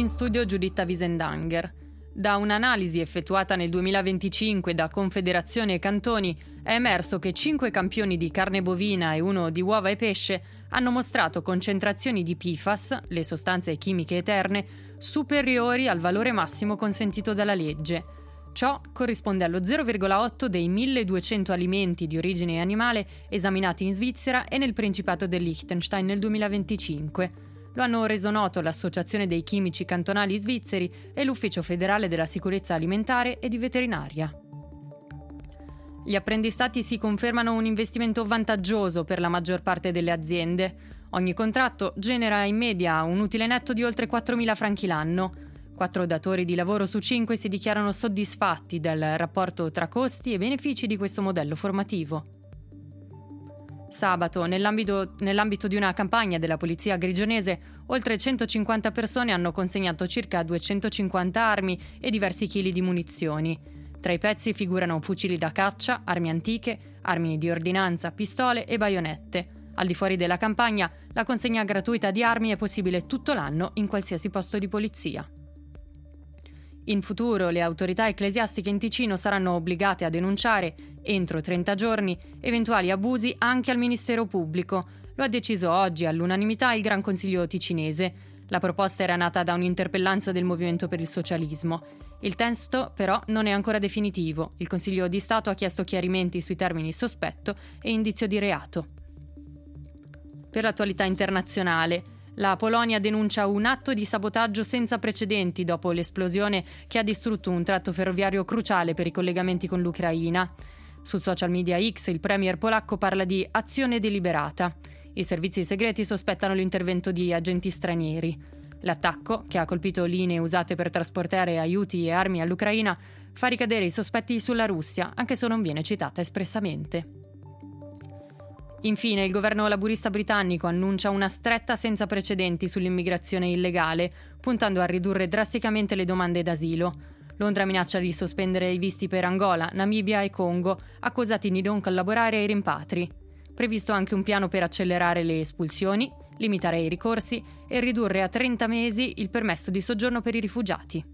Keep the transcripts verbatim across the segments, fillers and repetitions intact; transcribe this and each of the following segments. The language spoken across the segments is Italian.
in studio Giuditta Wiesendanger. Da un'analisi effettuata nel duemilaventicinque da Confederazione e Cantoni è emerso che cinque campioni di carne bovina e uno di uova e pesce hanno mostrato concentrazioni di P F A S, le sostanze chimiche eterne, superiori al valore massimo consentito dalla legge. Ciò corrisponde allo zero virgola otto dei milleduecento alimenti di origine animale esaminati in Svizzera e nel Principato del Liechtenstein nel duemilaventicinque. Lo hanno reso noto l'Associazione dei Chimici Cantonali Svizzeri e l'Ufficio Federale della Sicurezza Alimentare e di Veterinaria. Gli apprendistati si confermano un investimento vantaggioso per la maggior parte delle aziende. Ogni contratto genera in media un utile netto di oltre quattromila franchi l'anno. Quattro datori di lavoro su cinque si dichiarano soddisfatti del rapporto tra costi e benefici di questo modello formativo. Sabato, nell'ambito, nell'ambito di una campagna della polizia grigionese, oltre centocinquanta persone hanno consegnato circa duecentocinquanta armi e diversi chili di munizioni. Tra i pezzi figurano fucili da caccia, armi antiche, armi di ordinanza, pistole e baionette. Al di fuori della campagna, la consegna gratuita di armi è possibile tutto l'anno in qualsiasi posto di polizia. In futuro le autorità ecclesiastiche in Ticino saranno obbligate a denunciare, entro trenta giorni, eventuali abusi anche al Ministero Pubblico. Lo ha deciso oggi all'unanimità il Gran Consiglio ticinese. La proposta era nata da un'interpellanza del Movimento per il Socialismo. Il testo, però, non è ancora definitivo. Il Consiglio di Stato ha chiesto chiarimenti sui termini sospetto e indizio di reato. Per l'attualità internazionale, la Polonia denuncia un atto di sabotaggio senza precedenti dopo l'esplosione che ha distrutto un tratto ferroviario cruciale per i collegamenti con l'Ucraina. Sul social media X il premier polacco parla di azione deliberata. I servizi segreti sospettano l'intervento di agenti stranieri. L'attacco, che ha colpito linee usate per trasportare aiuti e armi all'Ucraina, fa ricadere i sospetti sulla Russia, anche se non viene citata espressamente. Infine, il governo laburista britannico annuncia una stretta senza precedenti sull'immigrazione illegale, puntando a ridurre drasticamente le domande d'asilo. Londra minaccia di sospendere i visti per Angola, Namibia e Congo, accusati di non collaborare ai rimpatri. Previsto anche un piano per accelerare le espulsioni, limitare i ricorsi e ridurre a trenta mesi il permesso di soggiorno per i rifugiati.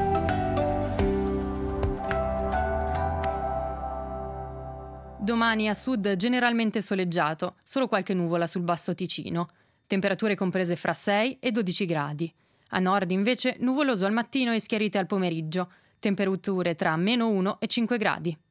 Domani a sud generalmente soleggiato, solo qualche nuvola sul Basso Ticino. Temperature comprese fra sei e dodici gradi. A nord invece nuvoloso al mattino e schiarite al pomeriggio. Temperature tra meno uno e cinque gradi.